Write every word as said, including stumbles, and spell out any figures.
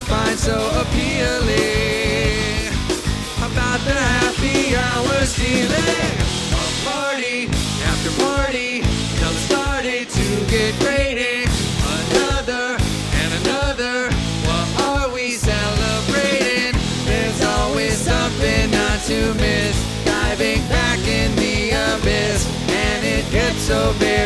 find so appealing about the happy hour stealing? Party after party, now it started to get grating. Another and another, what are we celebrating? There's always something not to miss, diving back in the abyss, and it gets so big